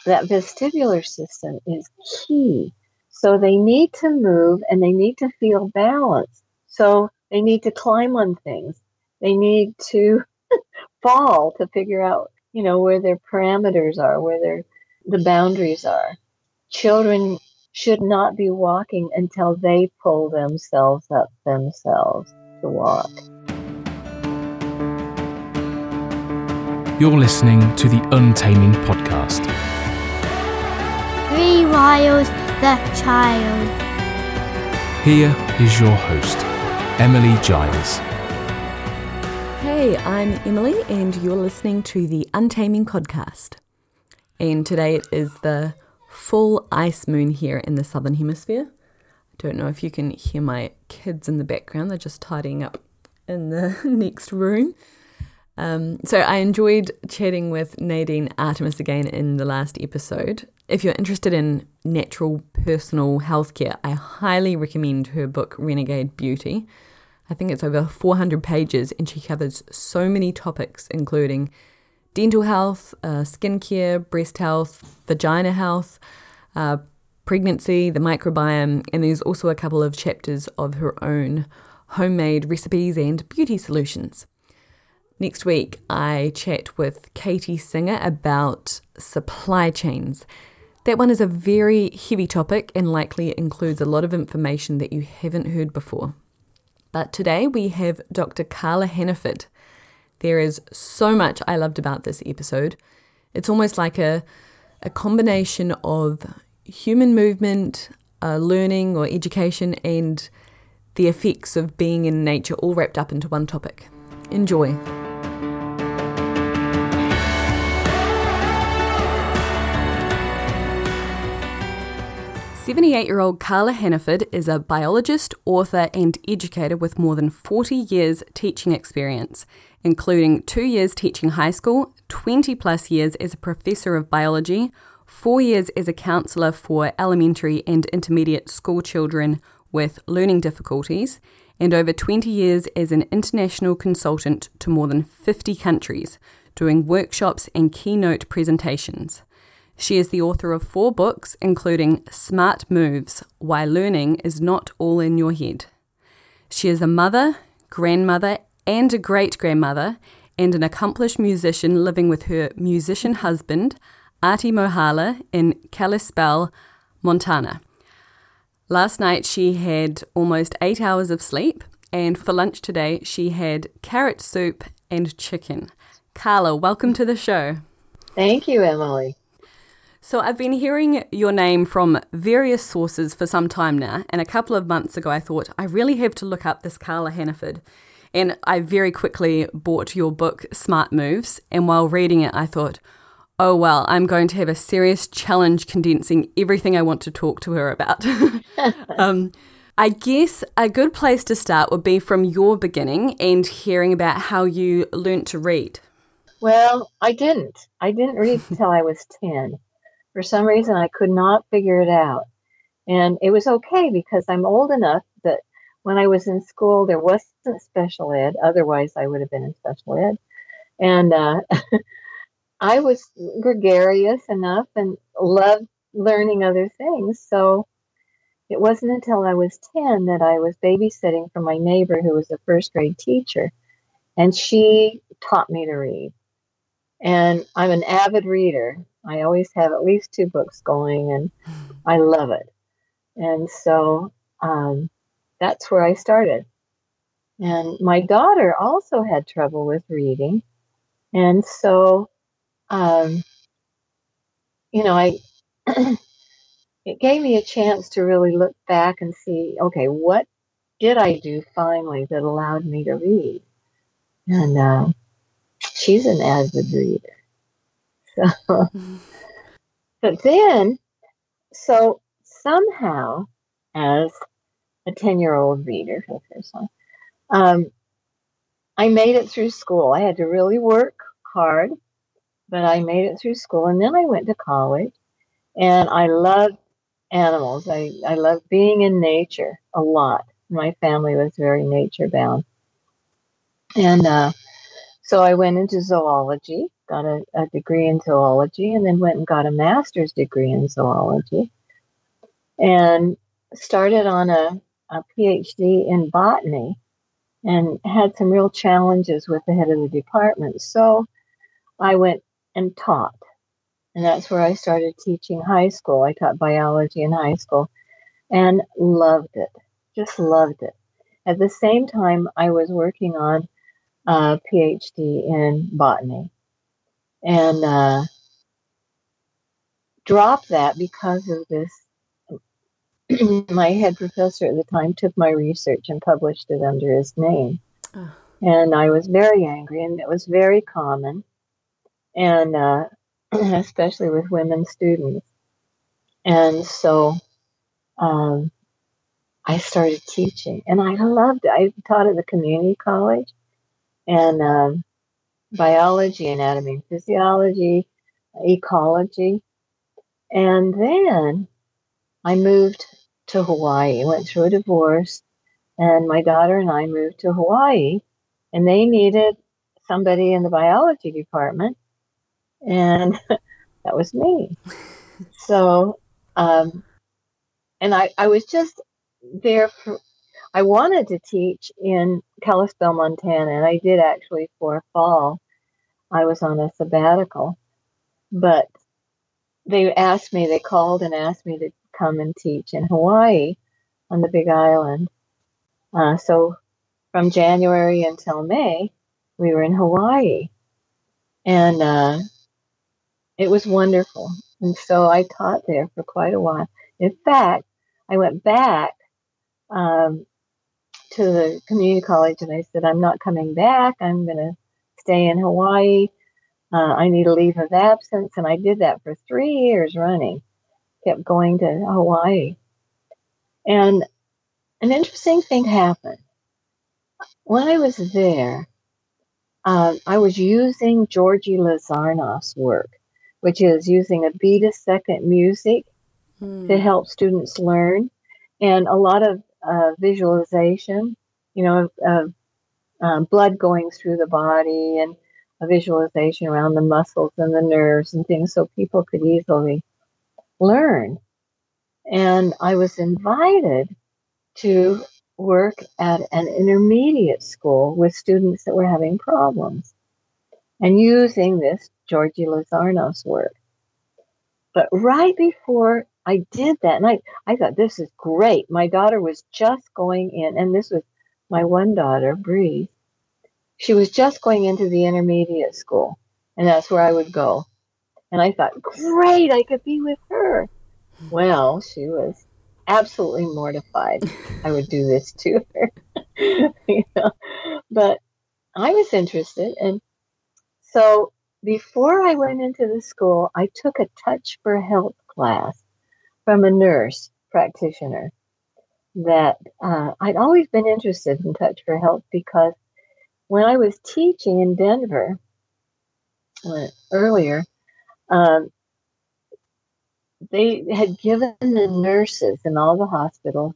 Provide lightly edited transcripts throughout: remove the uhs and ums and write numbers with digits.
that vestibular system is key. So they need to move and they need to feel balanced. So they need to climb on things. They need to fall to figure out, where their parameters are, where the boundaries are. Children should not be walking until they pull themselves up themselves to walk. You're listening to the Untaming Podcast. Rewild the child. Here is your host, Emily Giles. Hey, I'm Emily and you're listening to the Untaming Podcast. And today it is the full ice moon here in the Southern Hemisphere. I don't know if you can hear my kids in the background. They're just tidying up in the next room. So I enjoyed chatting with Nadine Artemis again in the last episode. If you're interested in natural personal healthcare, I highly recommend her book, Renegade Beauty. I think it's over 400 pages and she covers so many topics, including dental health, skincare, breast health, vagina health, pregnancy, the microbiome, and there's also a couple of chapters of her own homemade recipes and beauty solutions. Next week, I chat with Katie Singer about supply chains. That one is a very heavy topic and likely includes a lot of information that you haven't heard before. But today we have Dr. Carla Hannaford. There is so much I loved about this episode. It's almost like a combination of human movement, learning or education, and the effects of being in nature all wrapped up into one topic. Enjoy. 78-year-old Carla Hannaford is a biologist, author, and educator with more than 40 years teaching experience, including 2 years teaching high school, 20 plus years as a professor of biology, 4 years as a counsellor for elementary and intermediate school children with learning difficulties, and over 20 years as an international consultant to more than 50 countries, doing workshops and keynote presentations. She is the author of 4 books, including Smart Moves, Why Learning is Not All in Your Head. She is a mother, grandmother, and a great-grandmother, and an accomplished musician living with her musician husband, Artie Mohala, in Kalispell, Montana. Last night she had almost 8 hours of sleep, and for lunch today she had carrot soup and chicken. Carla, welcome to the show. Thank you, Emily. So I've been hearing your name from various sources for some time now, and a couple of months ago I thought, I really have to look up this Carla Hannaford. And I very quickly bought your book, Smart Moves, and while reading it I thought, oh well, I'm going to have a serious challenge condensing everything I want to talk to her about. I guess a good place to start would be from your beginning and hearing about how you learnt to read. Well, I didn't read until I was 10. For some reason, I could not figure it out. And it was okay because I'm old enough that when I was in school, there wasn't special ed. Otherwise, I would have been in special ed. And I was gregarious enough and loved learning other things. So it wasn't until I was 10 that I was babysitting for my neighbor who was a first grade teacher. And she taught me to read. And I'm an avid reader. I always have at least 2 books going, and I love it. And so that's where I started. And my daughter also had trouble with reading. And so, I it gave me a chance to really look back and see, okay, what did I do finally that allowed me to read? And she's an avid reader. So, but then, so somehow, as a 10-year-old reader for the first time, I made it through school. I had to really work hard, but I made it through school. And then I went to college, and I loved animals. I loved being in nature a lot. My family was very nature bound. And so I went into zoology, got a degree in zoology, and then went and got a master's degree in zoology, and started on a PhD in botany, and had some real challenges with the head of the department. So I went and taught, and that's where I started teaching high school. I taught biology in high school and loved it, just loved it. At the same time, I was working on a PhD in botany, and dropped that because of this. My head professor at the time took my research and published it under his name. Oh. And I was very angry, and it was very common, and especially with women students. And so I started teaching, and I loved it. I taught at the community college, and biology, anatomy and physiology, ecology. And then I moved to Hawaii, went through a divorce, and my daughter and I moved to Hawaii, and they needed somebody in the biology department, and that was me. So, and I was just there I wanted to teach in Kalispell, Montana, and I did actually for a fall. I was on a sabbatical, but they called and asked me to come and teach in Hawaii on the Big Island. So from January until May, we were in Hawaii, and it was wonderful. And so I taught there for quite a while. In fact, I went back to the community college, and I said, I'm not coming back. I'm going to stay in Hawaii. I need a leave of absence. And I did that for 3 years running, kept going to Hawaii. And an interesting thing happened. When I was there, I was using Georgie Lazarnoff's work, which is using a beat-a-second music to help students learn, and a lot of visualization, of blood going through the body, and a visualization around the muscles and the nerves and things so people could easily learn. And I was invited to work at an intermediate school with students that were having problems and using this Georgie Lazarnoff's work. But right before I did that, and I thought, this is great. My daughter was just going in, and this was my one daughter, Bree. She was just going into the intermediate school, and that's where I would go. And I thought, great, I could be with her. Well, she was absolutely mortified I would do this to her. But I was interested. And so before I went into the school, I took a Touch for Health class from a nurse practitioner that I'd always been interested in Touch for Health, because when I was teaching in Denver earlier, they had given the nurses in all the hospitals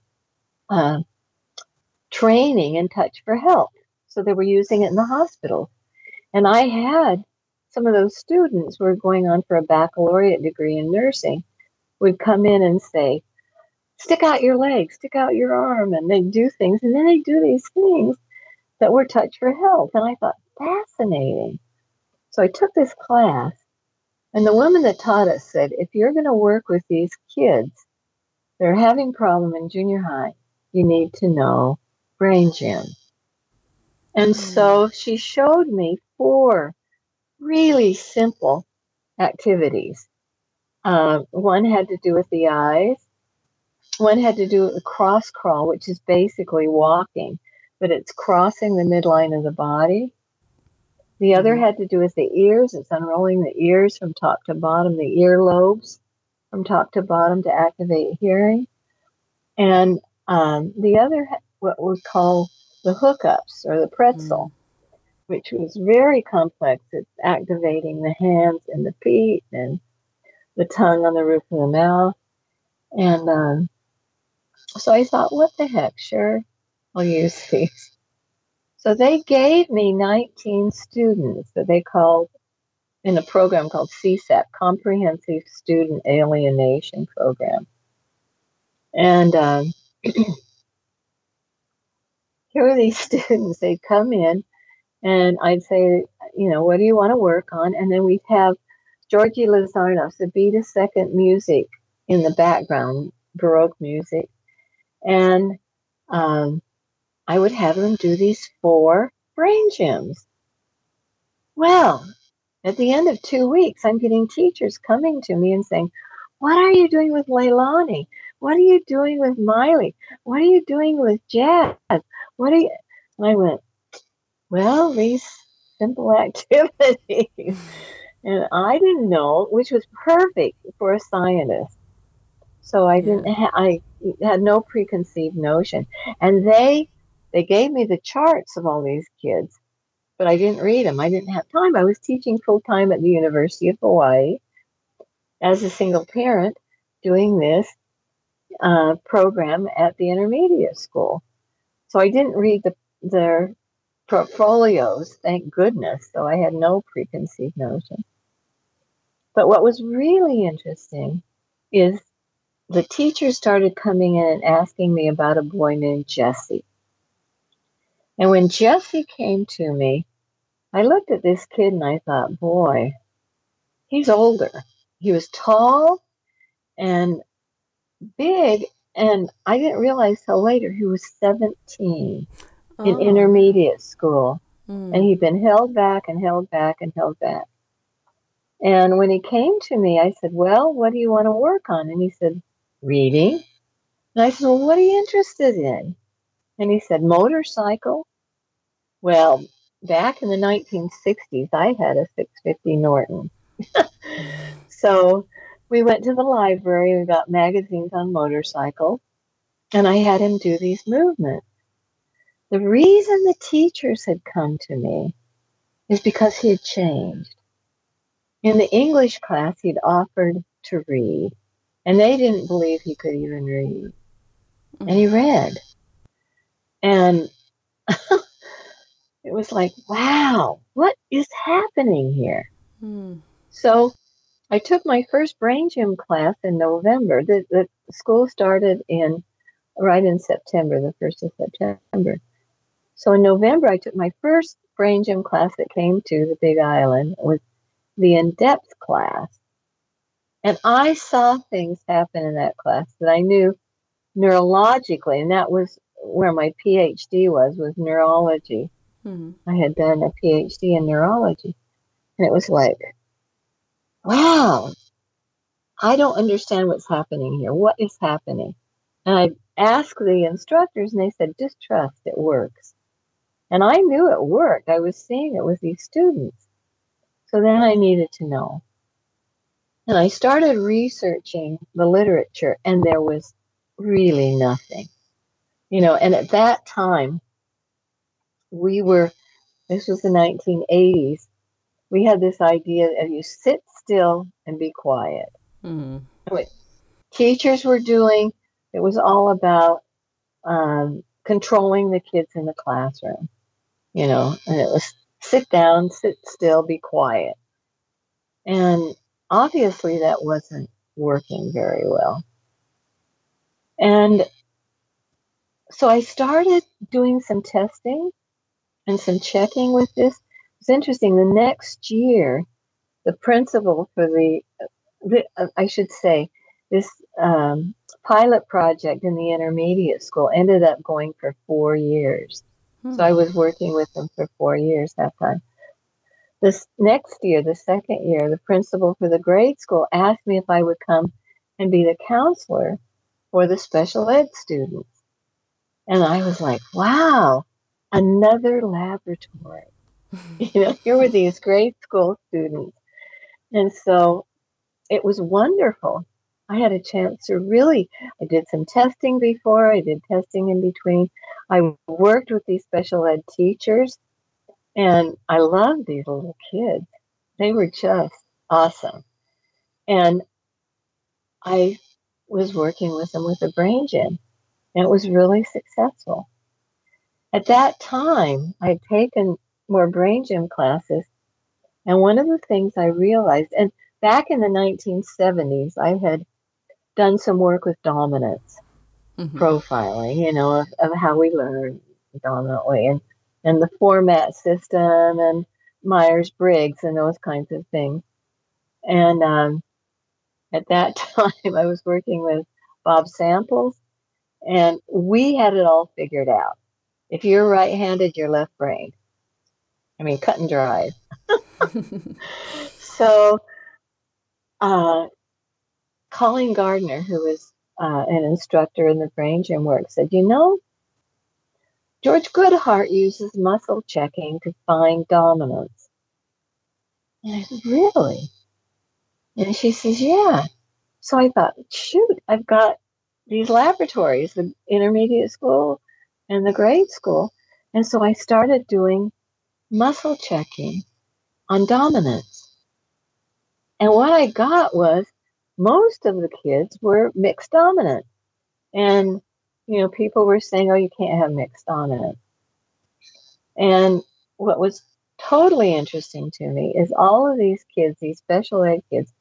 training in Touch for Health. So they were using it in the hospital. And I had some of those students who were going on for a baccalaureate degree in nursing would come in and say, stick out your leg, stick out your arm, and they'd do things. And then they'd do these things that were Touch for Health. And I thought, fascinating. So I took this class, and the woman that taught us said, if you're going to work with these kids that are having problem in junior high, you need to know brain gym. And so she showed me 4 really simple activities. One had to do with the eyes. One had to do with the cross crawl, which is basically walking, but it's crossing the midline of the body. The other had to do with the ears. It's unrolling the ears from top to bottom, the earlobes from top to bottom to activate hearing. And the other, what we call the hookups or the pretzel, which was very complex. It's activating the hands and the feet and the tongue on the roof of the mouth. And so I thought, what the heck? Sure, I'll use these. So they gave me 19 students that they called in a program called CSAP, Comprehensive Student Alienation Program. And here were these students. They'd come in, and I'd say, what do you want to work on? And then we'd have Georgi Lazarnos, the Beta Second music in the background, Baroque music. And I would have them do these 4 brain gyms. Well, at the end of 2 weeks, I'm getting teachers coming to me and saying, what are you doing with Leilani? What are you doing with Miley? What are you doing with Jazz? And I went, well, these simple activities. And I didn't know, which was perfect for a scientist. So I I had no preconceived notion. And they gave me the charts of all these kids, but I didn't read them. I didn't have time. I was teaching full time at the University of Hawaii as a single parent doing this program at the intermediate school. So I didn't read their portfolios, thank goodness. So I had no preconceived notion. But what was really interesting is the teachers started coming in and asking me about a boy named Jesse. And when Jesse came to me, I looked at this kid and I thought, boy, he's older. He was tall and big, and I didn't realize till later he was 17 in intermediate school. And he'd been held back and held back and held back. And when he came to me, I said, well, what do you want to work on? And he said, reading. And I said, well, what are you interested in? And he said, motorcycle. Well, back in the 1960s, I had a 650 Norton. So we went to the library and got magazines on motorcycles, and I had him do these movements. The reason the teachers had come to me is because he had changed. In the English class, he'd offered to read, and they didn't believe he could even read. And he read. And it was like, wow, what is happening here? So I took my first brain gym class in November. The school started right in September, the 1st of September. So in November, I took my first brain gym class that came to the Big Island. It was the in-depth class. And I saw things happen in that class that I knew neurologically, and that was where my PhD was neurology. I had done a PhD in neurology. And it was like, wow, I don't understand what's happening here. What is happening? And I asked the instructors, and they said, just trust, it works. And I knew it worked. I was seeing it with these students. So then I needed to know. And I started researching the literature, and there was really nothing. And at that time, this was the 1980s, we had this idea that you sit still and be quiet. What teachers were doing, it was all about controlling the kids in the classroom, and it was sit down, sit still, be quiet. And obviously that wasn't working very well. And so I started doing some testing and some checking with this. It's interesting. The next year, the principal for this pilot project in the intermediate school ended up going for 4 years. So I was working with them for 4 years that time. This next year, the second year, the principal for the grade school asked me if I would come and be the counselor for the special ed students. And I was like, wow, another laboratory. Here were these grade school students. And so it was wonderful. I had a chance to I did some testing before, I did testing in between. I worked with these special ed teachers, and I loved these little kids. They were just awesome. And I was working with them with a brain gym, and it was really successful. At that time, I had taken more brain gym classes, And one of the things I realized, and back in the 1970s, I had done some work with dominance profiling, of how we learn dominantly, and the format system and Myers-Briggs and those kinds of things. And at that time, I was working with Bob Samples, and we had it all figured out. If you're right-handed, you're left-brained. I mean, cut and dried. So Colleen Gardner, who was an instructor in the brain gym work, said, George Goodheart uses muscle checking to find dominance. And I said, really? And she says, yeah. So I thought, shoot, I've got these laboratories, the intermediate school and the grade school. And so I started doing muscle checking on dominance. And what I got was most of the kids were mixed dominant. And, people were saying, oh, you can't have mixed dominant. And what was totally interesting to me is all of these kids, these special ed kids,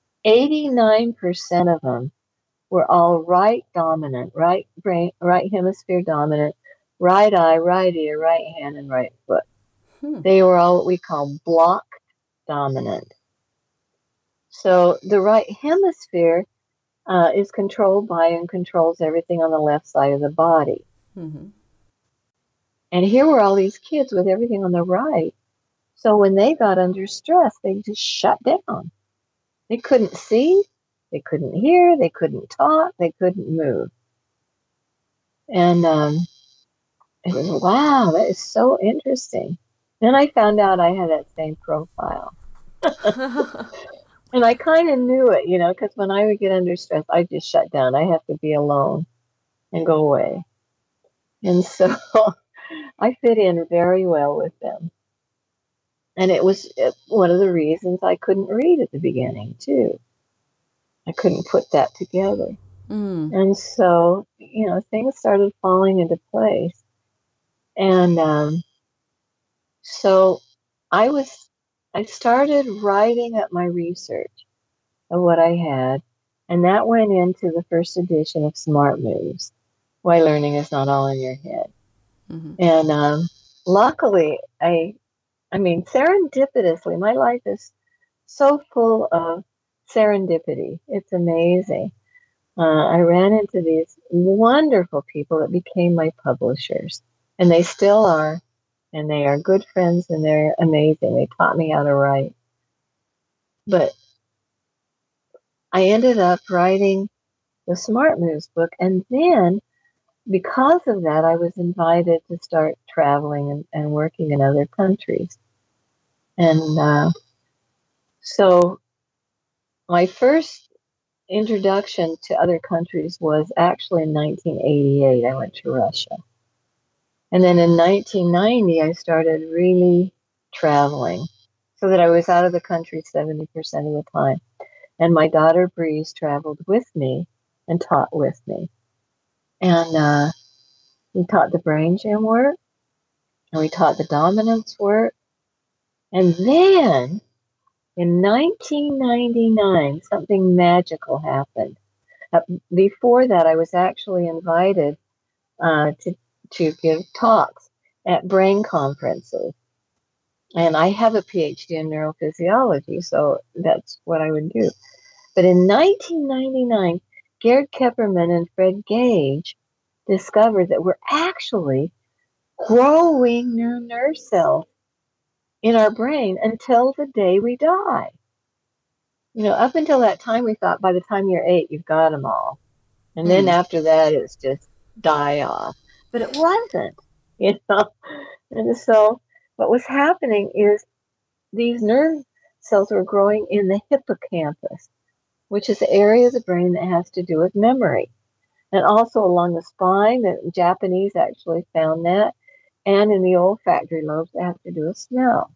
89% of them were all right dominant, right brain, right hemisphere dominant, right eye, right ear, right hand, and right foot. They were all what we call block dominant. So the right hemisphere is controlled by and controls everything on the left side of the body. Mm-hmm. And here were all these kids with everything on the right. So when they got under stress, they just shut down. They couldn't see, they couldn't hear, they couldn't talk, they couldn't move. And it was, wow, that is so interesting. Then I found out I had that same profile. And I kind of knew it, because when I would get under stress, I just shut down. I have to be alone and go away. And so I fit in very well with them. And it was one of the reasons I couldn't read at the beginning, too. I couldn't put that together. And so, things started falling into place. And so I started writing up my research of what I had, and that went into the first edition of Smart Moves, Why Learning is Not All in Your Head. Mm-hmm. And luckily, I mean, serendipitously, my life is so full of serendipity. It's amazing. I ran into these wonderful people that became my publishers, and they still are, and they are good friends, and they're amazing. They taught me how to write. But I ended up writing the Smart Moves book, and then because of that, I was invited to start traveling and working in other countries. And so my first introduction to other countries was actually in 1988. I went to Russia. And then in 1990, I started really traveling so that I was out of the country 70% of the time. And my daughter Breeze traveled with me and taught with me. And we taught the brain gym work, and we taught the dominance work. And then in 1999, something magical happened. Before that, I was actually invited to give talks at brain conferences. And I have a PhD in neurophysiology, so that's what I would do. But in 1999, Gerd Kepperman and Fred Gage discovered that we're actually growing new nerve cells in our brain until the day we die. Up until that time, we thought by the time you're 8, you've got them all. And then after that, it's just die off. But it wasn't, And so what was happening is these nerve cells were growing in the hippocampus, which is the area of the brain that has to do with memory. And also along the spine, the Japanese actually found that, and in the olfactory lobes that have to do with smell.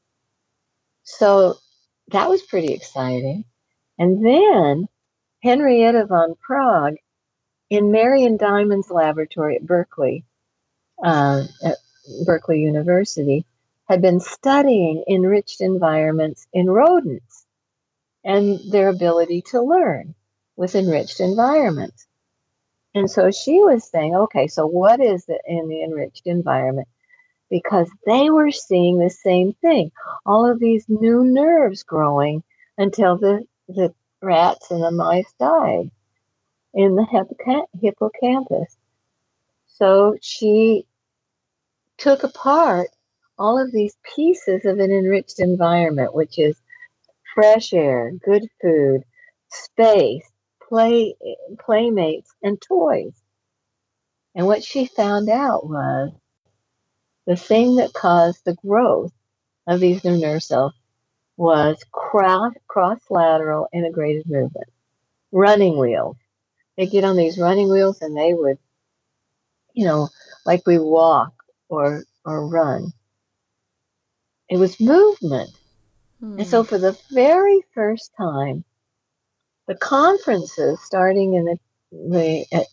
So that was pretty exciting. And then Henrietta von Prague, in Marion Diamond's laboratory at Berkeley University, had been studying enriched environments in rodents and their ability to learn with enriched environments. And so she was saying, okay, so what is it in the enriched environment? Because they were seeing the same thing, all of these new nerves growing until the rats and the mice died in the hippocampus. So she took apart all of these pieces of an enriched environment, which is fresh air, good food, space, playmates, and toys. And what she found out was the thing that caused the growth of these new nerve cells was cross-lateral integrated movement, running wheels. They get on these running wheels and they would, like we walk or run. It was movement. And so for the very first time, the conferences starting in at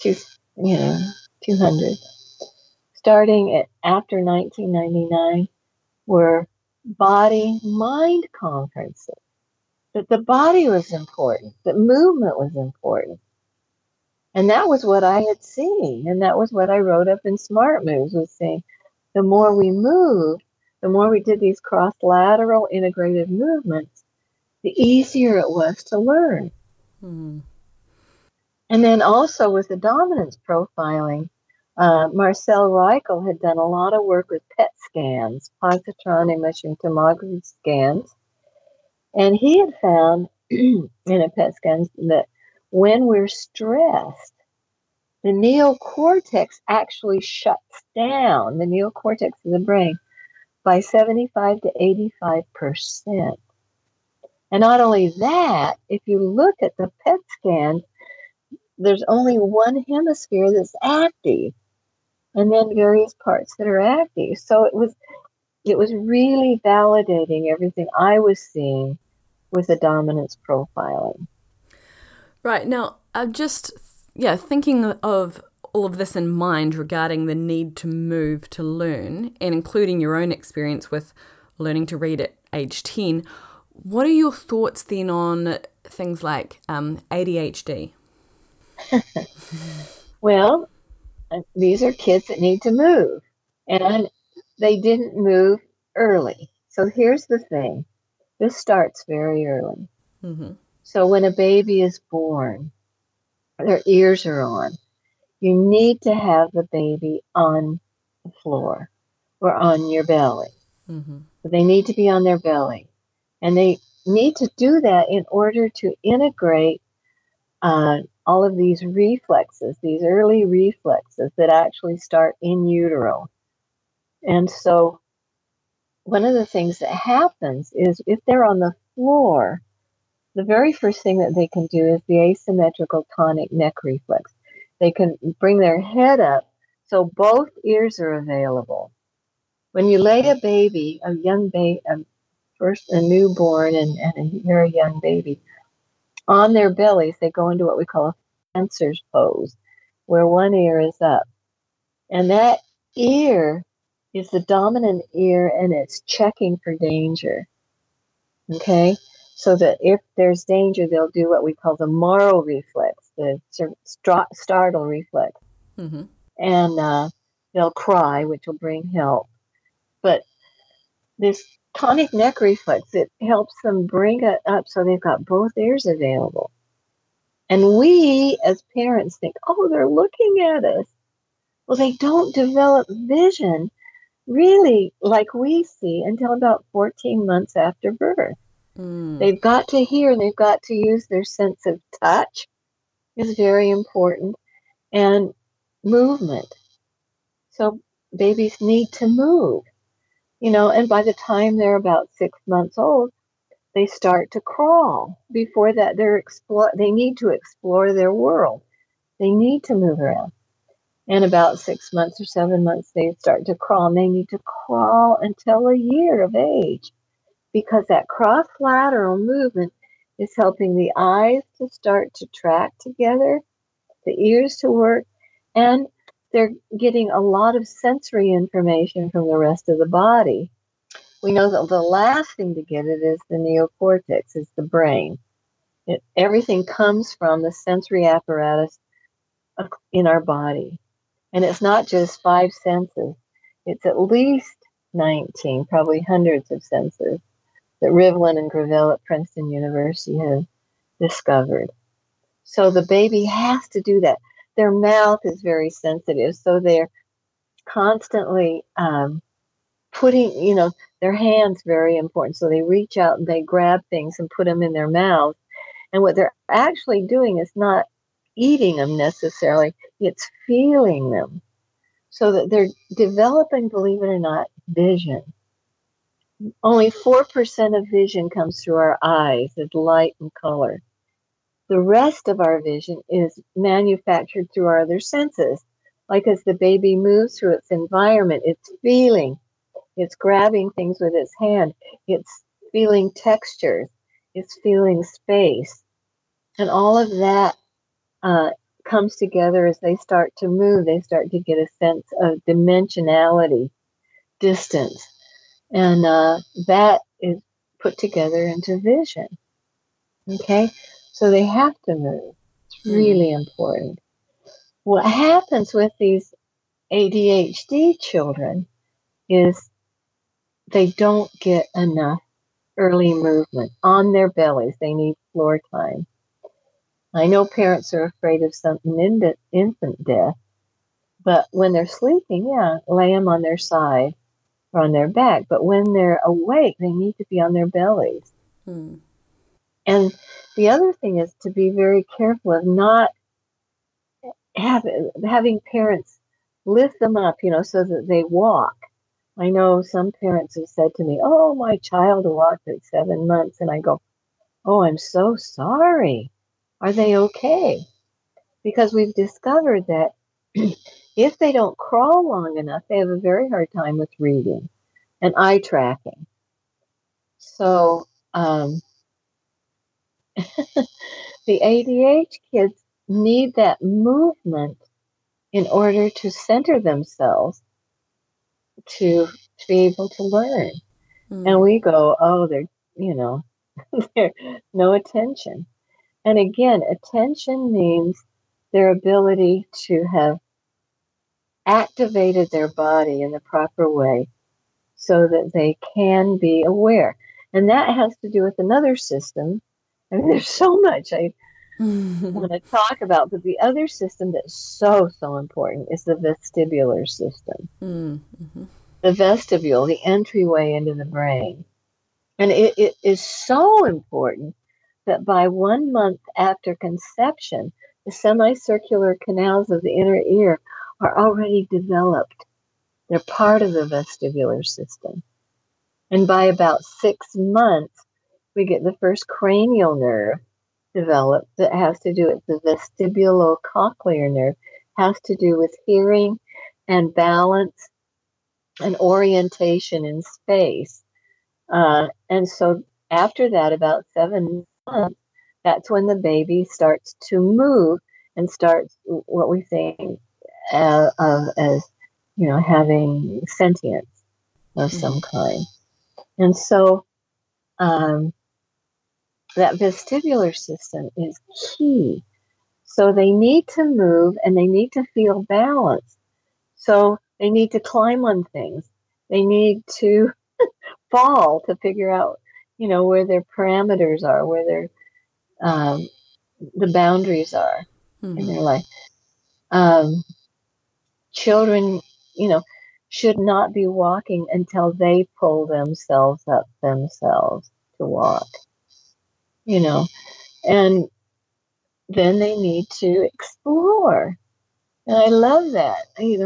200, starting at after 1999, were body-mind conferences. That the body was important, that movement was important. And that was what I had seen. And that was what I wrote up in Smart Moves, was saying the more we moved, the more we did these cross-lateral integrated movements, the easier it was to learn. And then also with the dominance profiling, Marcel Reichel had done a lot of work with PET scans, positron emission tomography scans. And he had found in a PET scan that when we're stressed, the neocortex actually shuts down, the neocortex of the brain, by 75 to 85%. And not only that, if you look at the PET scan, there's only one hemisphere that's active, and then various parts that are active. So it was really validating everything I was seeing with the dominance profiling. Right. Now, I'm just, thinking of all of this in mind regarding the need to move to learn, and including your own experience with learning to read at age 10, what are your thoughts then on things like ADHD? Well, these are kids that need to move, and they didn't move early. So here's the thing. This starts very early. Mm-hmm. So when a baby is born, their ears are on. You need to have the baby on the floor or on your belly. Mm-hmm. So they need to be on their belly. And they need to do that in order to integrate all of these reflexes, these early reflexes that actually start in utero. And so one of the things that happens is if they're on the floor, the very first thing that they can do is the asymmetrical tonic neck reflex. They can bring their head up so both ears are available. When you lay a baby, a young baby, first a newborn and you're a young baby, on their bellies, they go into what we call a fencer's pose, where one ear is up. And that ear is the dominant ear, and it's checking for danger. Okay? So that if there's danger, they'll do what we call the Morrow reflex, the startle reflex. Mm-hmm. And they'll cry, which will bring help. But this tonic neck reflex, it helps them bring it up so they've got both ears available. And we, as parents, think, oh, they're looking at us. Well, they don't develop vision really like we see until about 14 months after birth. They've got to hear, and they've got to use their sense of touch is very important, and movement. So babies need to move, and by the time they're about 6 months old, they start to crawl. Before that, they need to explore their world. They need to move around. And about 6 months or 7 months, they start to crawl, and they need to crawl until a year of age, because that cross-lateral movement is helping the eyes to start to track together, the ears to work, and they're getting a lot of sensory information from the rest of the body we know that the last thing to get it is the neocortex, is the brain. Everything comes from the sensory apparatus in our body. And it's not just 5 senses. It's at least 19, probably hundreds of senses that Rivlin and Gravel at Princeton University have discovered. So the baby has to do that. Their mouth is very sensitive, so they're constantly putting, their hands very important. So they reach out and they grab things and put them in their mouth. And what they're actually doing is not eating them necessarily, it's feeling them. So that they're developing, believe it or not, vision. Only 4% of vision comes through our eyes as light and color. The rest of our vision is manufactured through our other senses. Like as the baby moves through its environment, it's feeling, it's grabbing things with its hand, it's feeling textures, it's feeling space. And all of that comes together as they start to move. They start to get a sense of dimensionality, distance. And that is put together into vision. Okay? So they have to move. It's really important. What happens with these ADHD children is they don't get enough early movement on their bellies. They need floor time. I know parents are afraid of some infant death, but when they're sleeping, lay them on their side or on their back. But when they're awake, they need to be on their bellies. And the other thing is to be very careful of not having parents lift them up, so that they walk. I know some parents have said to me, "Oh, my child walked at 7 months." And I go, "Oh, I'm so sorry. Are they okay?" Because we've discovered that if they don't crawl long enough, they have a very hard time with reading and eye tracking. So the ADH kids need that movement in order to center themselves to be able to learn. And we go, "Oh, they're no attention." And again, attention means their ability to have activated their body in the proper way so that they can be aware. And that has to do with another system. I mean, there's so much I want to talk about, but the other system that's so important is the vestibular system. The vestibule, the entryway into the brain. And it is so important that by 1 month after conception, the semicircular canals of the inner ear are already developed. They're part of the vestibular system. And by about 6 months, we get the first cranial nerve developed that has to do with the vestibulocochlear nerve, has to do with hearing and balance and orientation in space. And so after that, about 7 months, that's when the baby starts to move and starts what we think of as, having sentience of some kind. And so that vestibular system is key. So they need to move and they need to feel balance. So they need to climb on things. They need to fall to figure out, where their parameters are, where their the boundaries are in their life. Children, should not be walking until they pull themselves up themselves to walk, and then they need to explore. And I love that.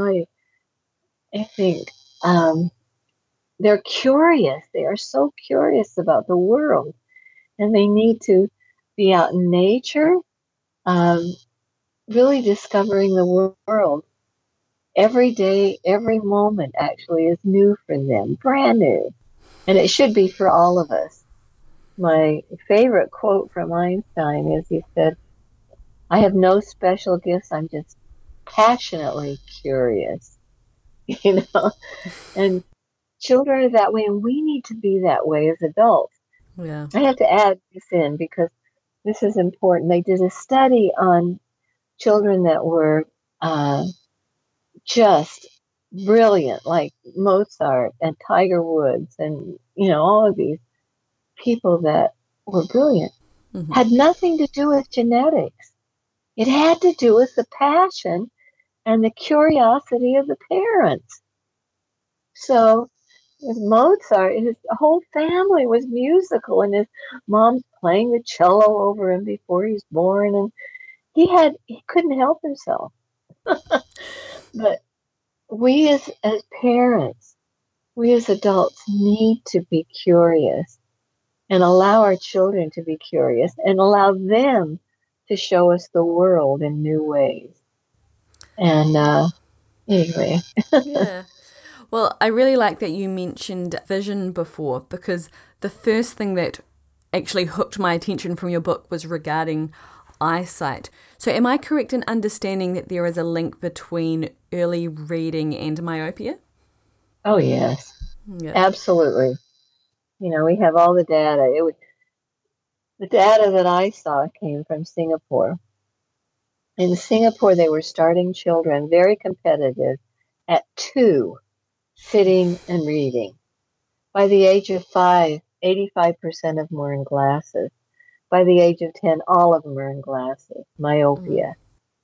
I think they're curious. They are so curious about the world, and they need to be out in nature, really discovering the world. Every day, every moment actually is new for them, brand new. And it should be for all of us. My favorite quote from Einstein is, he said, "I have no special gifts, I'm just passionately curious." And children are that way, and we need to be that way as adults. Yeah. I have to add this in because this is important. They did a study on children that were just brilliant, like Mozart and Tiger Woods and, all of these people that were brilliant. Mm-hmm. Had nothing to do with genetics. It had to do with the passion and the curiosity of the parents. So with Mozart, his whole family was musical, and his mom's playing the cello over him before he was born, and he couldn't help himself. But we as parents, we as adults need to be curious and allow our children to be curious and allow them to show us the world in new ways. And anyway. Yeah. Well, I really like that you mentioned vision before, because the first thing that actually hooked my attention from your book was regarding eyesight. So am I correct in understanding that there is a link between early reading and myopia? Oh, yes. Yeah. Absolutely. We have all the data. The data that I saw came from Singapore. In Singapore, they were starting children, very competitive, at 2, sitting and reading. By the age of 5, 85% of them were in glasses. By the age of 10, all of them are in glasses, myopia.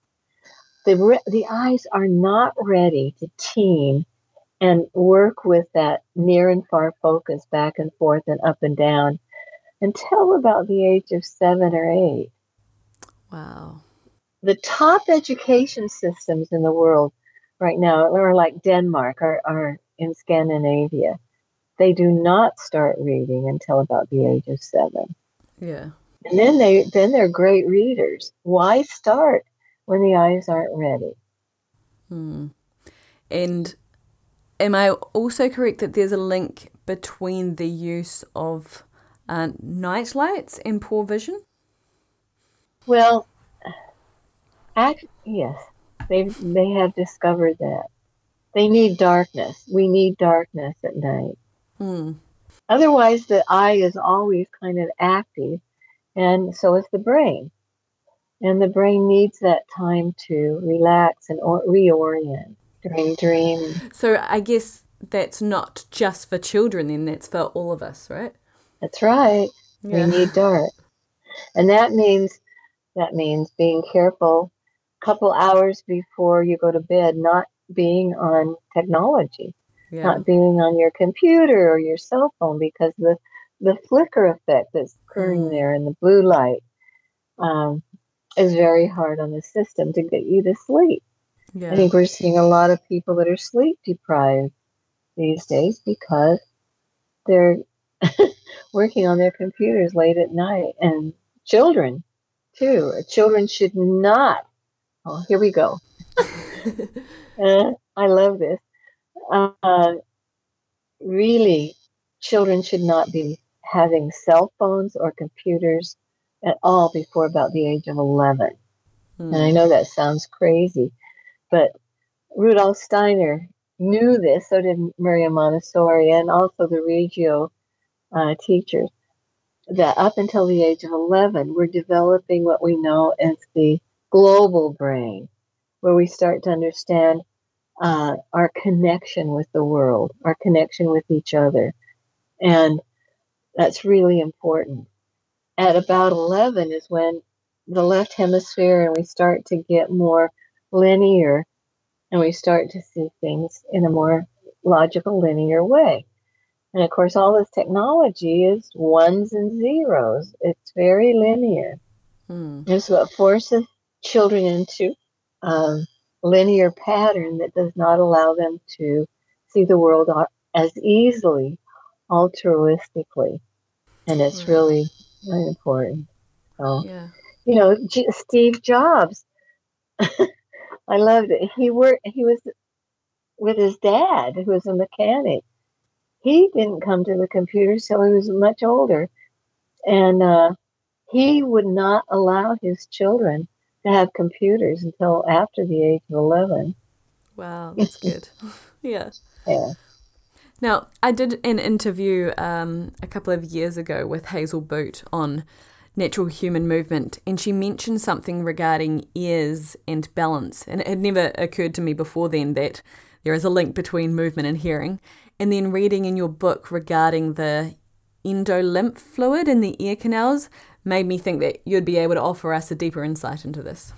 The eyes are not ready to team and work with that near and far focus back and forth and up and down until about the age of 7 or 8. Wow. The top education systems in the world right now are like Denmark, are in Scandinavia. They do not start reading until about the age of 7. Yeah. And then they're great readers. Why start when the eyes aren't ready? And am I also correct that there's a link between the use of night lights and poor vision? Well, yes, they have discovered that. They need darkness. We need darkness at night. Otherwise, the eye is always kind of active, and so is the brain. And the brain needs that time to relax and reorient during dreaming. So I guess that's not just for children then, that's for all of us, right? That's right. Yeah. We need dark. And that means being careful a couple hours before you go to bed, not being on technology, not being on your computer or your cell phone, because the flicker effect that's occurring there in the blue light is very hard on the system to get you to sleep. Yeah. I think we're seeing a lot of people that are sleep deprived these days because they're working on their computers late at night. And children, too. Children should not. Oh, here we go. I love this. Really, children should not be having cell phones or computers at all before about the age of 11. And I know that sounds crazy, but Rudolf Steiner knew this, so did Maria Montessori, and also the Reggio teachers, that up until the age of 11, we're developing what we know as the global brain, where we start to understand our connection with the world, our connection with each other. And that's really important. At about 11 is when the left hemisphere and we start to get more linear and we start to see things in a more logical, linear way. And of course, all this technology is ones and zeros. It's very linear. It's what forces children into linear pattern that does not allow them to see the world as easily, altruistically. And it's really, really important. So, Steve Jobs, I loved it. He was with his dad, who was a mechanic. He didn't come to the computers till he was much older. And he would not allow his children to have computers until after the age of 11. Wow, that's good. Yeah. Yeah. Now, I did an interview a couple of years ago with Hazel Boot on natural human movement, and she mentioned something regarding ears and balance. And it had never occurred to me before then that there is a link between movement and hearing. And then reading in your book regarding the endolymph fluid in the ear canals made me think that you'd be able to offer us a deeper insight into this.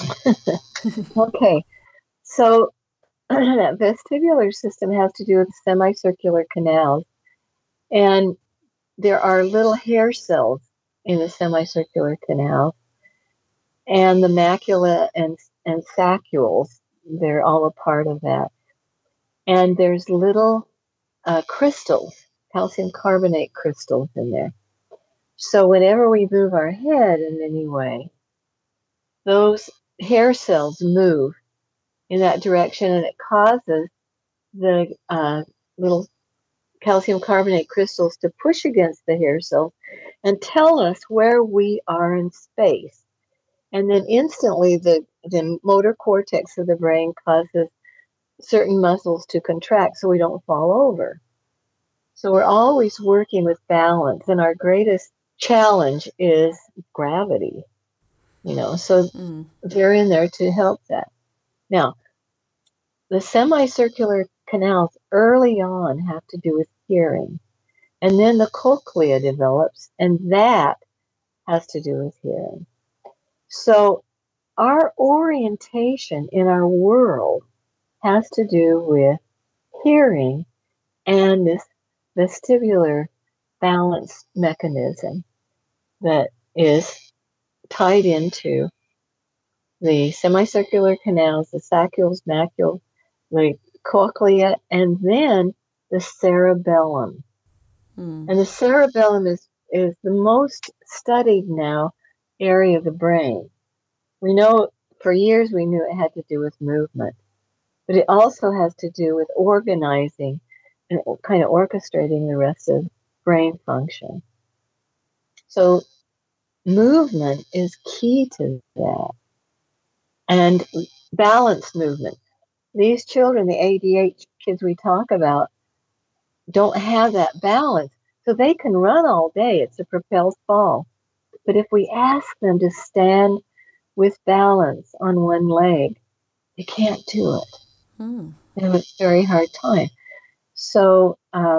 Okay, so that vestibular system has to do with semicircular canals, and there are little hair cells in the semicircular canal, and the macula and saccules, they're all a part of that. And there's little crystals, calcium carbonate crystals in there. So whenever we move our head in any way, those hair cells move in that direction, and it causes the little calcium carbonate crystals to push against the hair cells and tell us where we are in space. And then instantly the motor cortex of the brain causes certain muscles to contract so we don't fall over. So we're always working with balance, and our greatest challenge is gravity. So they're in there to help that. Now, the semicircular canals early on have to do with hearing, and then the cochlea develops, and that has to do with hearing. So our orientation in our world has to do with hearing and this vestibular balance mechanism that is tied into the semicircular canals, the saccules, macules, the cochlea, and then the cerebellum. And the cerebellum is the most studied now area of the brain. We know for years we knew it had to do with movement, but it also has to do with organizing and kind of orchestrating the rest of brain function. So movement is key to that. And balance movement. These children, the ADH kids we talk about, don't have that balance. So they can run all day. It's a propelled fall. But if we ask them to stand with balance on one leg, they can't do it. They have a very hard time. So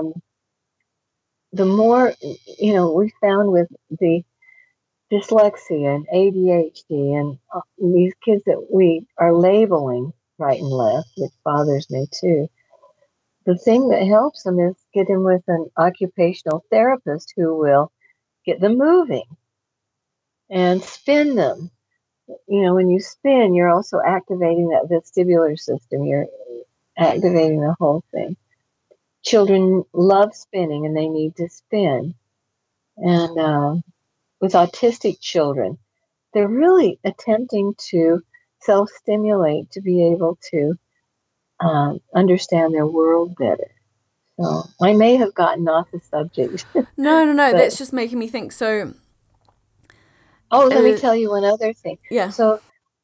the more, we found with the dyslexia and ADHD and these kids that we are labeling right and left, which bothers me too, the thing that helps them is get in with an occupational therapist who will get them moving and spin them. When you spin, you're also activating that vestibular system. You're activating the whole thing. Children love spinning and they need to spin. And with autistic children, they're really attempting to self-stimulate to be able to understand their world better. So I may have gotten off the subject. No, that's just making me think. So, let me tell you one other thing. Yeah. So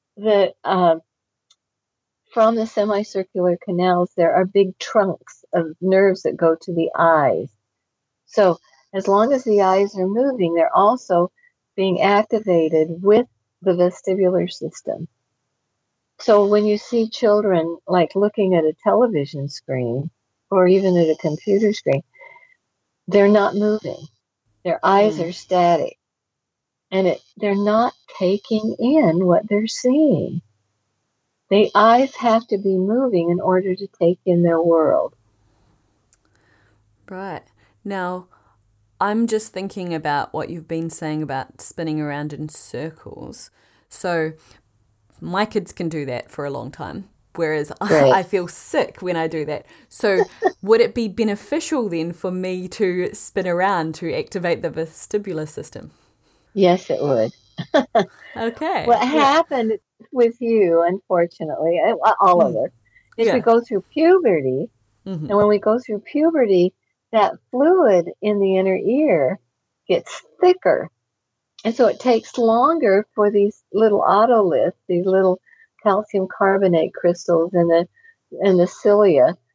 from the semicircular canals, there are big trunks of nerves that go to the eyes. So as long as the eyes are moving, they're also being activated with the vestibular system. So when you see children like looking at a television screen or even at a computer screen, they're not moving. Their eyes are static. And they're not taking in what they're seeing. The eyes have to be moving in order to take in their world. Right. Now, I'm just thinking about what you've been saying about spinning around in circles. So my kids can do that for a long time, whereas Right. I feel sick when I do that. So would it be beneficial then for me to spin around to activate the vestibular system? Yes, it would. Okay. What happened with you, unfortunately, all of us, is Yeah. we go through puberty. Mhm. And when we go through puberty, that fluid in the inner ear gets thicker. And so it takes longer for these little otoliths, these little calcium carbonate crystals in the cilia,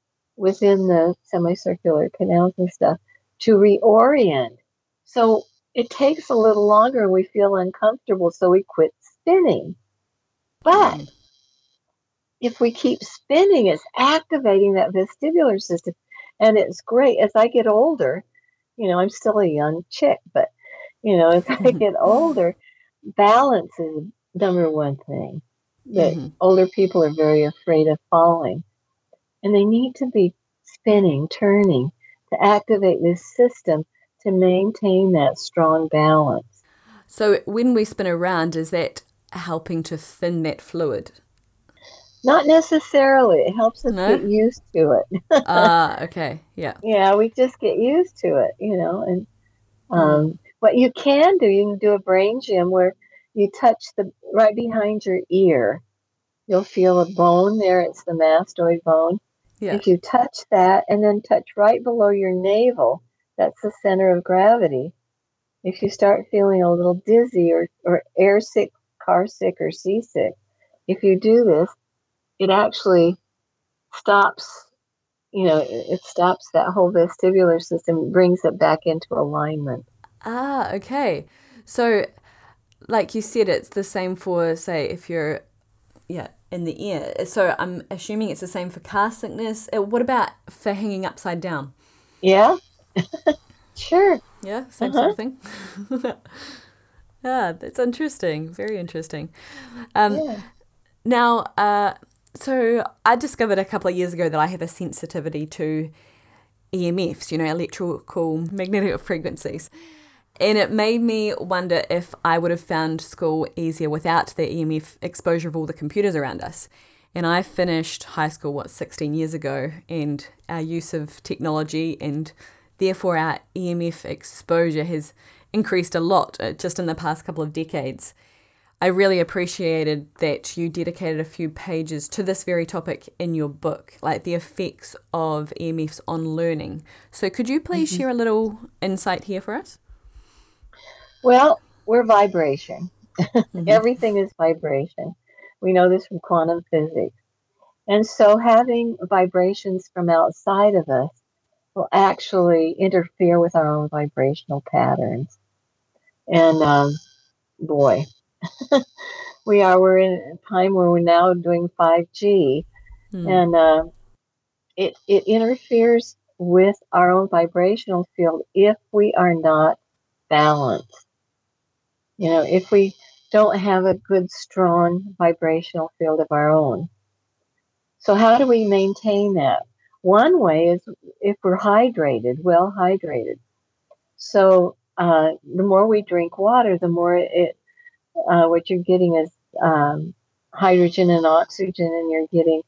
within the semicircular canals and stuff to reorient. So it takes a little longer and we feel uncomfortable, so we quit spinning. But if we keep spinning, it's activating that vestibular system. And it's great. As I get older, I'm still a young chick, but, as I get older, balance is the number one thing that older people are very afraid of falling. And they need to be spinning, turning to activate this system to maintain that strong balance. So when we spin around, is that helping to thin that fluid? Not necessarily. It helps us get used to it. Okay. Yeah. Yeah, we just get used to it, and what you can do a brain gym where you touch right behind your ear. You'll feel a bone there. It's the mastoid bone. Yeah. If you touch that and then touch right below your navel, that's the center of gravity. If you start feeling a little dizzy or air sick, car sick, or seasick, if you do this, it actually stops, it stops that whole vestibular system, brings it back into alignment. Okay. So, like you said, it's the same for, say, if you're, in the ear. So I'm assuming it's the same for car sickness. What about for hanging upside down? Yeah. Sure. Yeah, same sort of thing. Yeah, that's interesting. Very interesting. Now, so I discovered a couple of years ago that I have a sensitivity to EMFs, electrical magnetic frequencies. And it made me wonder if I would have found school easier without the EMF exposure of all the computers around us. And I finished high school, 16 years ago, and our use of technology and therefore our EMF exposure has increased a lot just in the past couple of decades. I really appreciated that you dedicated a few pages to this very topic in your book, like the effects of EMFs on learning. So could you please share a little insight here for us? Well, we're vibration. Everything is vibration. We know this from quantum physics. And so having vibrations from outside of us will actually interfere with our own vibrational patterns. And boy, we're in a time where we're now doing 5G, and it interferes with our own vibrational field if we are not balanced. If we don't have a good, strong vibrational field of our own. So how do we maintain that? One way is if we're well hydrated. So the more we drink water, the more what you're getting is hydrogen and oxygen, and you're getting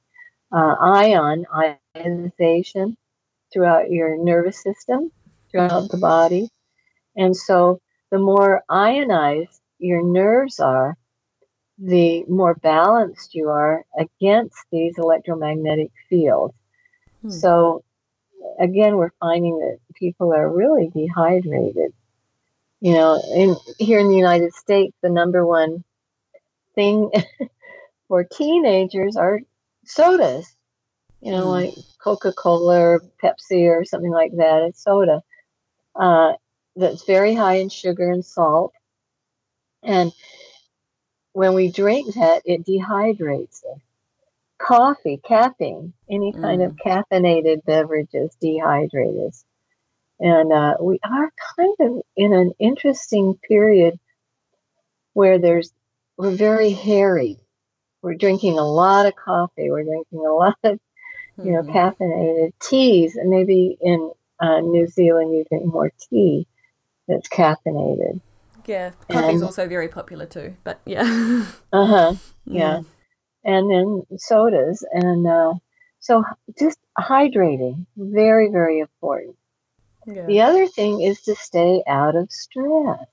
ionization throughout your nervous system, throughout the body. And so the more ionized your nerves are, the more balanced you are against these electromagnetic fields. So again, we're finding that people are really dehydrated. Here in the United States, the number one thing for teenagers are sodas, like Coca-Cola or Pepsi or something like that. It's soda that's very high in sugar and salt. And when we drink that, it dehydrates us. Coffee, caffeine, any kind of caffeinated beverages dehydrate us. And we are kind of in an interesting period where we're very harried. We're drinking a lot of coffee. We're drinking a lot of, caffeinated teas. And maybe in New Zealand, you drink more tea that's caffeinated. Yeah, coffee's also very popular too, but yeah. Yeah. And then sodas. And so just hydrating, very, very important. Yeah. The other thing is to stay out of stress.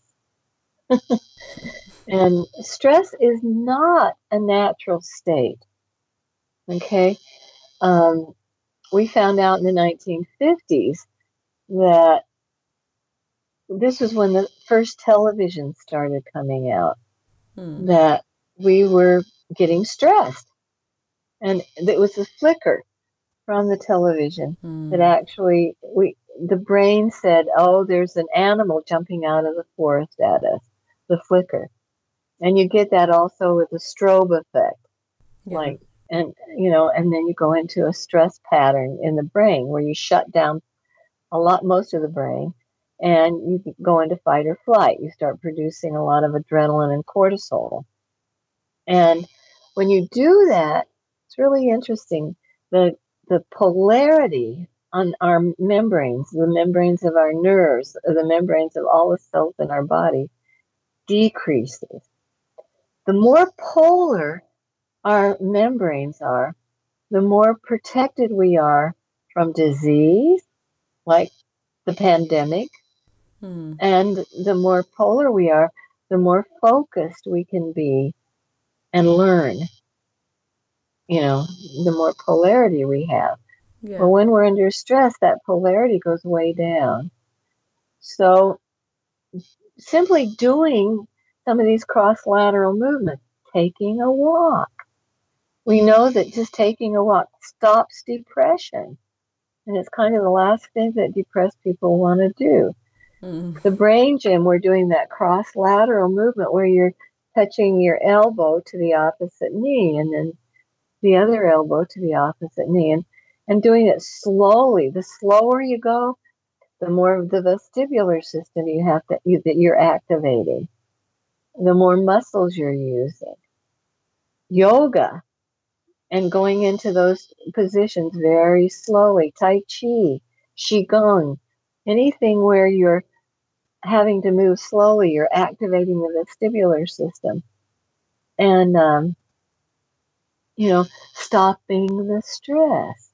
And stress is not a natural state. Okay? We found out in the 1950s that this was when the first television started coming out, that we were getting stressed. And it was a flicker from the television that actually the brain said, oh, there's an animal jumping out of the forest at us, the flicker. And you get that also with the strobe effect. Yeah. And then you go into a stress pattern in the brain where you shut down most of the brain, and you go into fight or flight. You start producing a lot of adrenaline and cortisol. And when you do that, it's really interesting. The polarity on our membranes, the membranes of our nerves, the membranes of all the cells in our body decreases. The more polar our membranes are, the more protected we are from disease, like the pandemic. And the more polar we are, the more focused we can be and learn. The more polarity we have. Yeah. But when we're under stress, that polarity goes way down. So simply doing some of these cross-lateral movements, taking a walk. We know that just taking a walk stops depression. And it's kind of the last thing that depressed people want to do. The brain gym, we're doing that cross-lateral movement where you're touching your elbow to the opposite knee and then the other elbow to the opposite knee and doing it slowly. The slower you go, the more of the vestibular system that you're activating, the more muscles you're using. Yoga and going into those positions very slowly. Tai Chi, Qigong, anything where you're having to move slowly, you're activating the vestibular system. And, stopping the stress.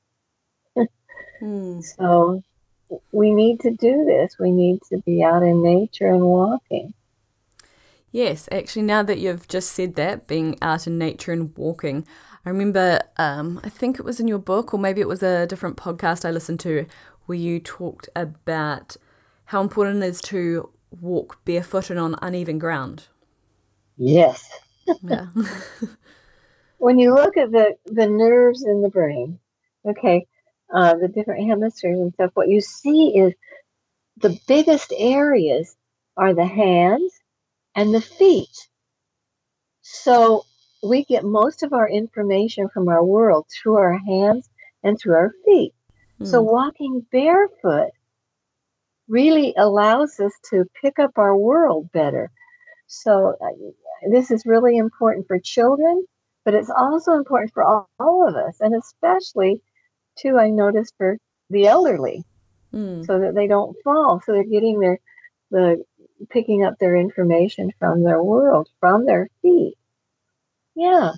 So we need to do this. We need to be out in nature and walking. Yes, actually, now that you've just said that, being out in nature and walking, I remember, I think it was in your book, or maybe it was a different podcast I listened to, where you talked about how important it is to walk barefoot and on uneven ground. Yes. Yeah. When you look at the nerves in the brain, the different hemispheres and stuff, what you see is the biggest areas are the hands and the feet. So we get most of our information from our world through our hands and through our feet. So walking barefoot really allows us to pick up our world better. So this is really important for children, but it's also important for all of us, and especially, too, I noticed for the elderly, so that they don't fall. So they're getting picking up their information from their world, from their feet. Yeah.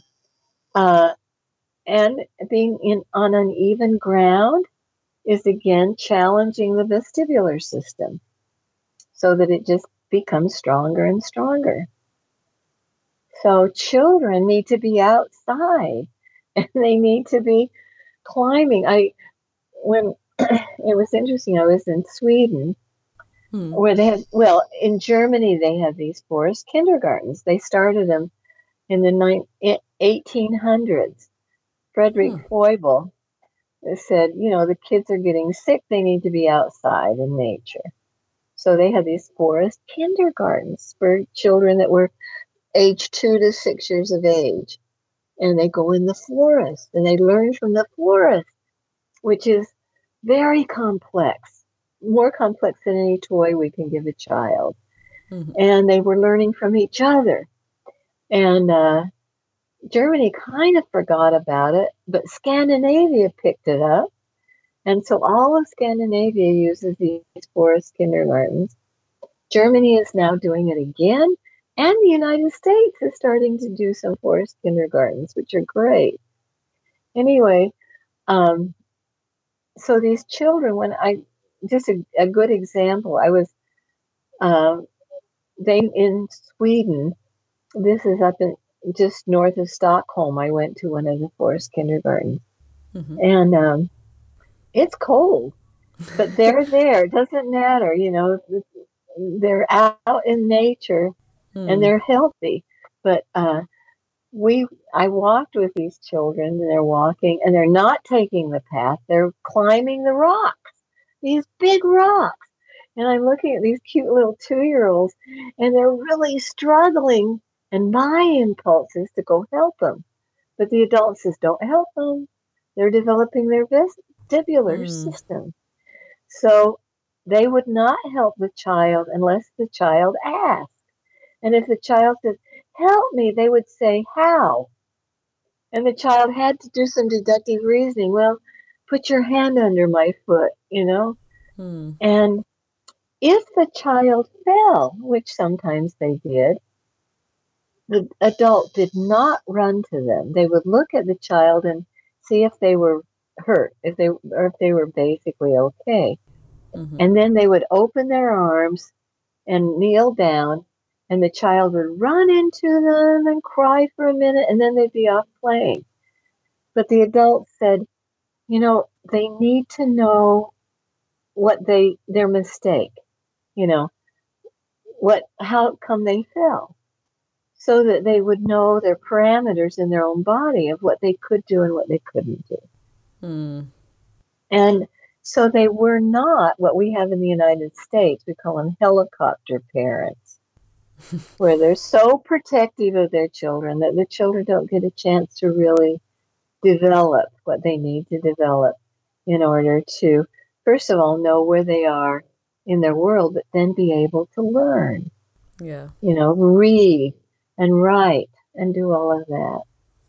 And being on uneven ground is again challenging the vestibular system so that it just becomes stronger and stronger. So children need to be outside and they need to be climbing. When it was interesting, I was in Sweden where in Germany they have these forest kindergartens. They started them in the 1800s. Frederick Froebel said, the kids are getting sick. They need to be outside in nature. So they had these forest kindergartens for children that were age 2 to 6 years of age. And they go in the forest and they learn from the forest, which is very complex, more complex than any toy we can give a child. And they were learning from each other. And Germany kind of forgot about it, but Scandinavia picked it up. And so all of Scandinavia uses these forest kindergartens. Germany is now doing it again. And the United States is starting to do some forest kindergartens, which are great. Anyway, so these children, just a good example, I was in Sweden. This is up in just north of Stockholm. I went to one of the forest kindergartens. And it's cold, but they're there. It doesn't matter, they're out in nature and they're healthy. But I walked with these children, and they're walking, and they're not taking the path. They're climbing the rocks, these big rocks. And I'm looking at these cute little 2-year-olds, and they're really struggling. And my impulse is to go help them. But the adult says, don't help them. They're developing their vestibular system. So they would not help the child unless the child asked. And if the child says, help me, they would say, how? And the child had to do some deductive reasoning. Well, put your hand under my foot, And if the child fell, which sometimes they did, the adult did not run to them. They would look at the child and see if they were hurt, if they were basically okay. And then they would open their arms and kneel down, and the child would run into them and cry for a minute, and then they'd be off playing. But the adult said, they need to know what their mistake, how come they fell, so that they would know their parameters in their own body of what they could do and what they couldn't do. And so they were not what we have in the United States. We call them helicopter parents, where they're so protective of their children that the children don't get a chance to really develop what they need to develop in order to, first of all, know where they are in their world, but then be able to learn. Yeah. Read and write and do all of that.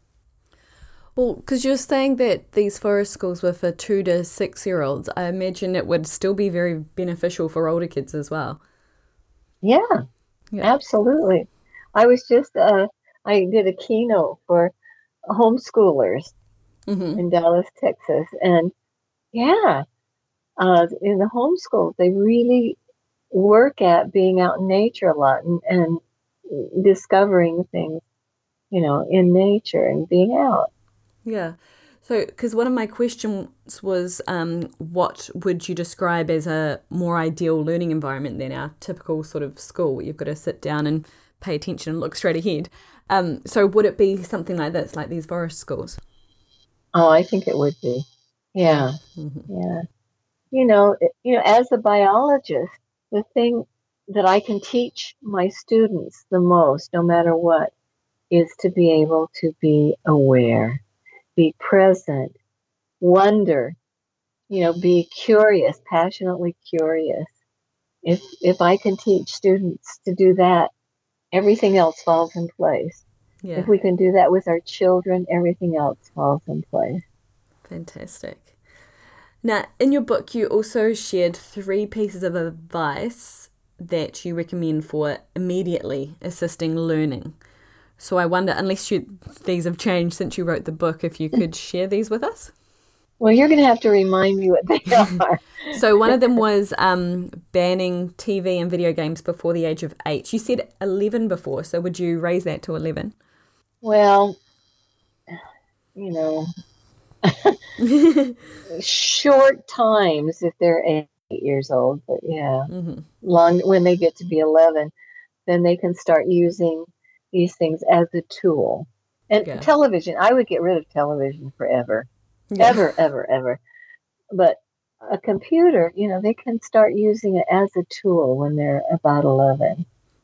Well, because you're saying that these forest schools were for 2 to 6-year-olds, I imagine it would still be very beneficial for older kids as well. Yeah. Absolutely. I was just, I did a keynote for homeschoolers in Dallas, Texas. And in the homeschool, they really work at being out in nature a lot and discovering things, in nature and being out. Yeah. So, because one of my questions was, what would you describe as a more ideal learning environment than our typical sort of school where you've got to sit down and pay attention and look straight ahead? So would it be something like this, like these forest schools? Oh, I think it would be. Yeah. Yeah. As a biologist, the thing that I can teach my students the most, no matter what, is to be able to be aware, be present, wonder, be curious, passionately curious. If I can teach students to do that, everything else falls in place. Yeah. If we can do that with our children, everything else falls in place. Fantastic. Now, in your book, you also shared 3 pieces of advice that you recommend for immediately assisting learning. So I wonder, unless these have changed since you wrote the book, if you could share these with us? Well, you're going to have to remind me what they are. So one of them was banning TV and video games before the age of 8. You said 11 before, so would you raise that to 11? Well, short times if they're 8 years old, but long when they get to be 11, then they can start using these things as a tool. And television, I would get rid of television forever. Ever, ever. But a computer, they can start using it as a tool when they're about 11.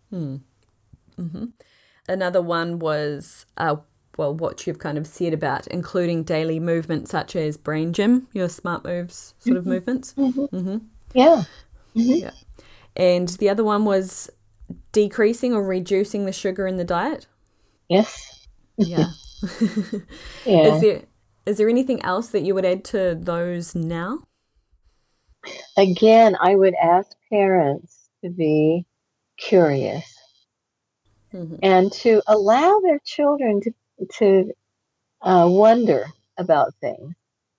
Another one was, what you've kind of said about including daily movement such as brain gym, your smart moves sort of movements. Yeah. Yeah. And the other one was decreasing or reducing the sugar in the diet. Yes. Yeah. Yeah. Is there anything else that you would add to those now? Again, I would ask parents to be curious and to allow their children to wonder about things,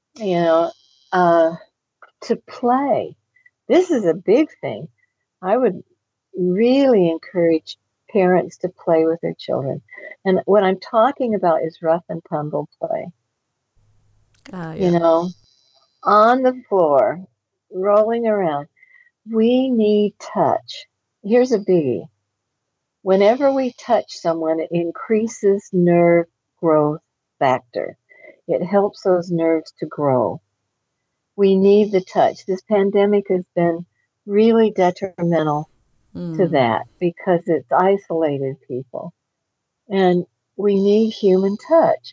to play. This is a big thing. I would really encourage parents to play with their children. And what I'm talking about is rough and tumble play. On the floor, rolling around. We need touch. Here's a biggie. Whenever we touch someone, it increases nerve growth factor. It helps those nerves to grow. We need the touch. This pandemic has been really detrimental to that because it's isolated people. And we need human touch.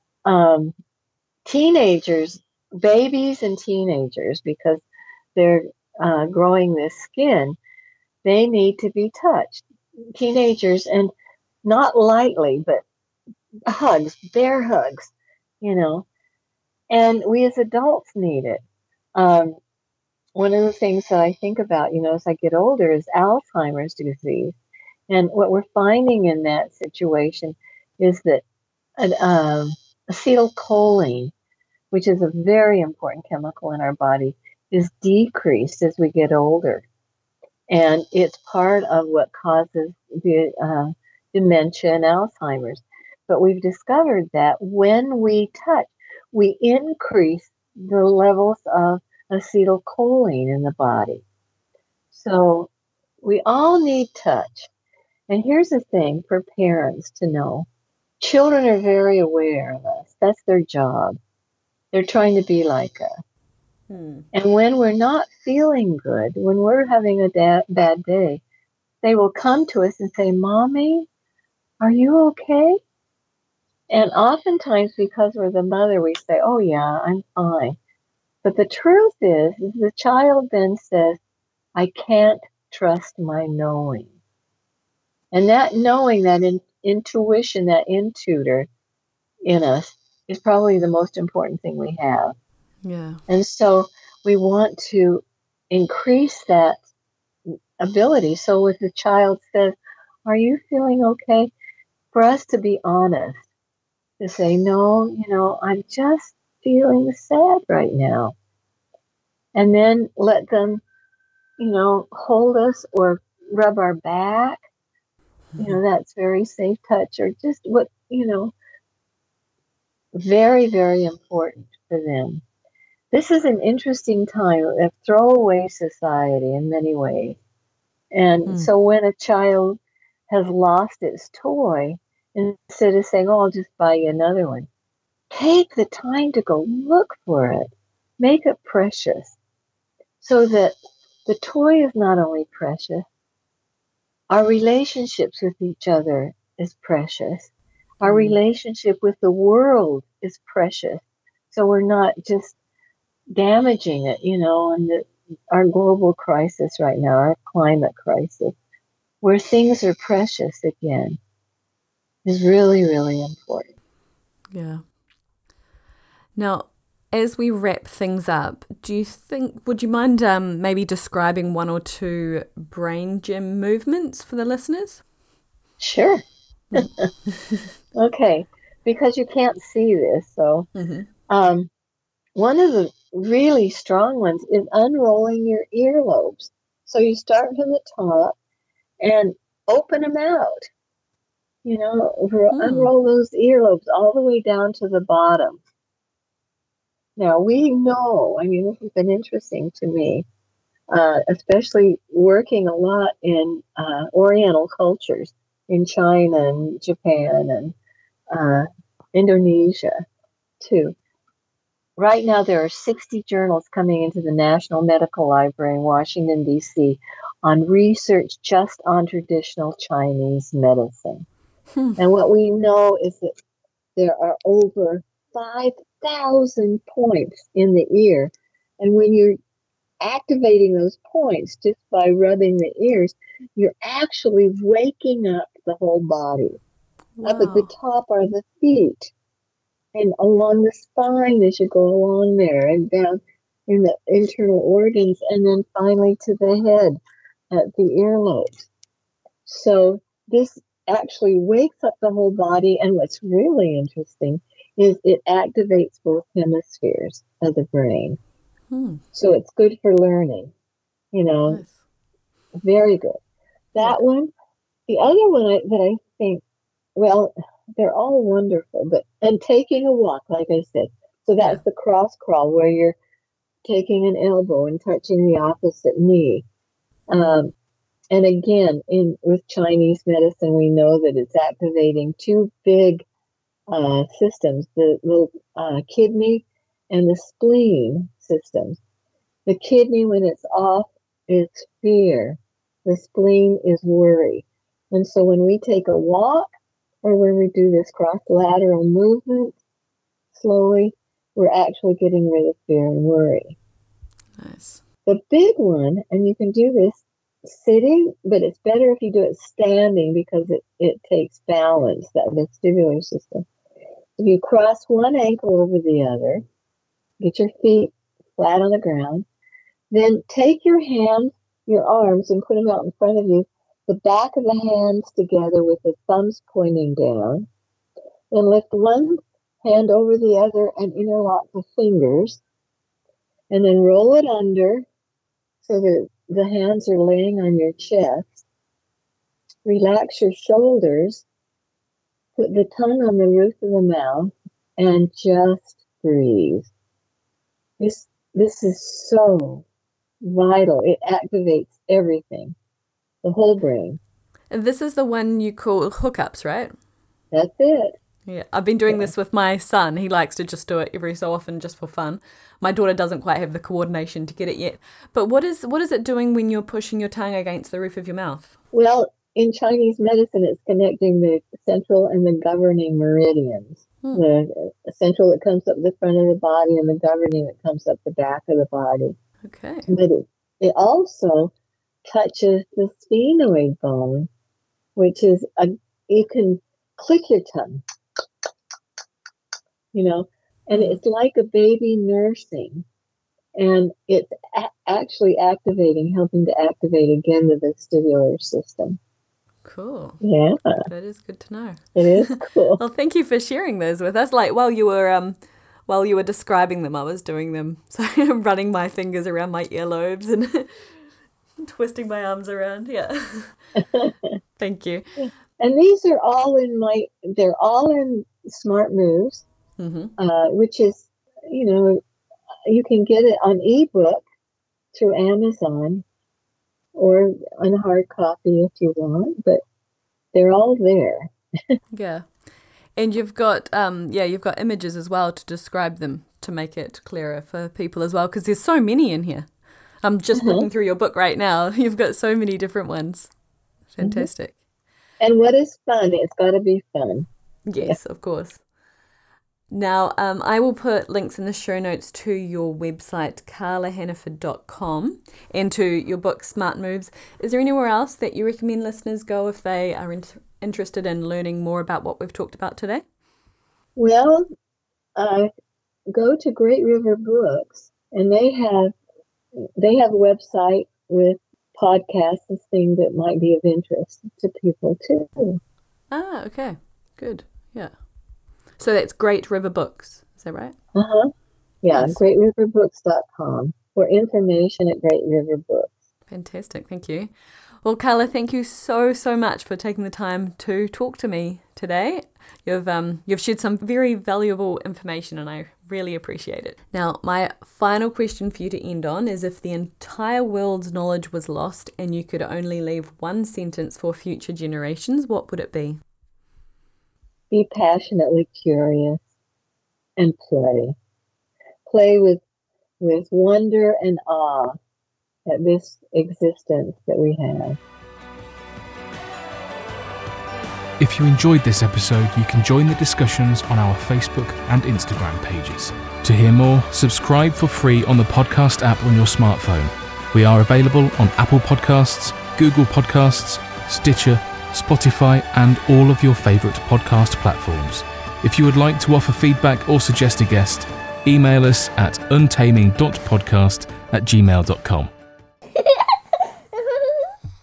Teenagers, babies and teenagers, because they're growing this skin, they need to be touched. Teenagers, and not lightly, but hugs, bear hugs, and we as adults need it. One of the things that I think about, as I get older is Alzheimer's disease. And what we're finding in that situation is that acetylcholine, which is a very important chemical in our body, is decreased as we get older. And it's part of what causes the dementia and Alzheimer's. But we've discovered that when we touch, we increase the levels of acetylcholine in the body. So we all need touch. And here's the thing for parents to know. Children are very aware of us. That's their job. They're trying to be like us. And when we're not feeling good, when we're having a bad day, they will come to us and say, "Mommy, are you okay?" And oftentimes, because we're the mother, we say, "Oh yeah, I'm fine." But the truth is the child then says, "I can't trust my knowing." And that knowing, that intuition, that intuitor in us is probably the most important thing we have. Yeah. And so we want to increase that ability. So if the child says, "Are you feeling okay?" For us to be honest, to say, "No, I'm just feeling sad right now." And then let them, hold us or rub our back. That's very safe touch, or just what, very, very important for them. This is an interesting time, a throwaway society in many ways. And so when a child has lost its toy, instead of saying, "Oh, I'll just buy you another one," take the time to go look for it. Make it precious so that the toy is not only precious, our relationships with each other is precious. Our relationship with the world is precious. So we're not just damaging it, and our global crisis right now, our climate crisis, where things are precious again, is really, really important. Yeah. Now, as we wrap things up, would you mind maybe describing one or two brain gym movements for the listeners? Sure. Okay, because you can't see this, so one of the really strong ones is unrolling your earlobes. So you start from the top and open them out. Unroll those earlobes all the way down to the bottom. Now, we know, this has been interesting to me, especially working a lot in Oriental cultures, in China and Japan and Indonesia, too. Right now, there are 60 journals coming into the National Medical Library in Washington, D.C. on research just on traditional Chinese medicine. And what we know is that there are over 5,000 points in the ear. And when you're activating those points just by rubbing the ears, you're actually waking up the whole body. Wow. Up at the top are the feet. And along the spine as you go along there, and down in the internal organs, and then finally to the head at the earlobes. So this actually wakes up the whole body, and what's really interesting is it activates both hemispheres of the brain. So it's good for learning, nice. Very good. That one. The other one that I think, well, they're all wonderful, and taking a walk, like I said. So that's the cross crawl, where you're taking an elbow and touching the opposite knee. And again, with Chinese medicine, we know that it's activating two big systems, the kidney and the spleen systems. The kidney, when it's off, is fear. The spleen is worry. And so when we take a walk or when we do this cross-lateral movement slowly, we're actually getting rid of fear and worry. Nice. The big one, and you can do this sitting, but it's better if you do it standing because it takes balance, that vestibular system. If you cross one ankle over the other, get your feet flat on the ground, then take your hands, your arms, and put them out in front of you, the back of the hands together with the thumbs pointing down. Then lift one hand over the other and interlock the fingers, and then roll it under so that the hands are laying on your chest. Relax your shoulders. Put the tongue on the roof of the mouth and just breathe. This is so vital. It activates everything, the whole brain. And this is the one you call hookups, right? That's it. Yeah, I've been doing this with my son. He likes to just do it every so often just for fun. My daughter doesn't quite have the coordination to get it yet. But what is it doing when you're pushing your tongue against the roof of your mouth? Well, in Chinese medicine, it's connecting the central and the governing meridians. The central that comes up the front of the body and the governing that comes up the back of the body. Okay. But it also touches the sphenoid bone, which is you can click your tongue, and it's like a baby nursing, and it's actually helping to activate again the vestibular system. Cool. Yeah. That is good to know. It is cool. Well, thank you for sharing those with us. Like while you were describing them, I was doing them. So I'm running my fingers around my earlobes and twisting my arms around. Yeah. Thank you. And these are all they're all in Smart Moves, which is, you can get it on ebook through Amazon or on a hard copy if you want, but they're all there. Yeah. And you've got images as well to describe them to make it clearer for people as well, because there's so many in here. I'm just looking through your book right now. You've got so many different ones. Fantastic. And what is fun? It's got to be fun. Yes, of course. Now, I will put links in the show notes to your website, carlahannaford.com, and to your book, Smart Moves. Is there anywhere else that you recommend listeners go if they are interested in learning more about what we've talked about today? Well, go to Great River Books, and they have a website with podcasts and things that might be of interest to people too. Ah, okay. Good. Yeah. So that's Great River Books. Is that right? Yeah, Nice. greatriverbooks.com or information at Great River Books. Fantastic. Thank you. Well, Carla, thank you so much for taking the time to talk to me today. You've shared some very valuable information and I really appreciate it. Now, my final question for you to end on is, if the entire world's knowledge was lost and you could only leave one sentence for future generations, what would it be? Be passionately curious and play. Play with wonder and awe at this existence that we have. If you enjoyed this episode, you can join the discussions on our Facebook and Instagram pages. To hear more, subscribe for free on the podcast app on your smartphone. We are available on Apple Podcasts, Google Podcasts, Stitcher, Spotify, and all of your favourite podcast platforms. If you would like to offer feedback or suggest a guest, email us at untaming.podcast@gmail.com.